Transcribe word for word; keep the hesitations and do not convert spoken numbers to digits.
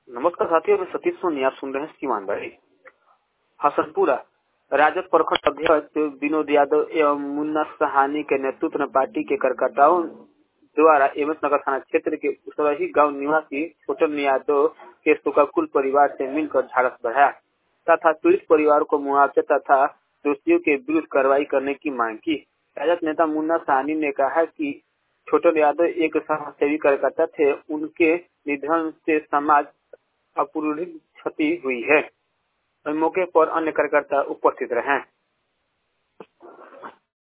नमस्कार साथियों, मैं सतीश सोनी, आप सुन रहे हैं सीवान भाई। हसनपुरा राजद प्रखंड अध्यक्ष विनोद यादव एवं मुन्ना सहानी के नेतृत्व में पार्टी के कार्यकर्ताओं द्वारा एमएस नगर थाना क्षेत्र के उसरही गांव निवासी छोटन यादव के शोकाकुल परिवार से मिलकर झाड़स बढ़ाया तथा पीड़ित परिवार को मुआवजा तथा दोषियों के विरुद्ध कार्रवाई करने की मांग की। राजद नेता मुन्ना सहानी ने कहा कि छोटन यादव एक समाजसेवी कार्यकर्ता थे, उनके निधन से समाज अपूरणीय क्षति हुई है। मौके पर अन्य कार्यकर्ता उपस्थित रहे।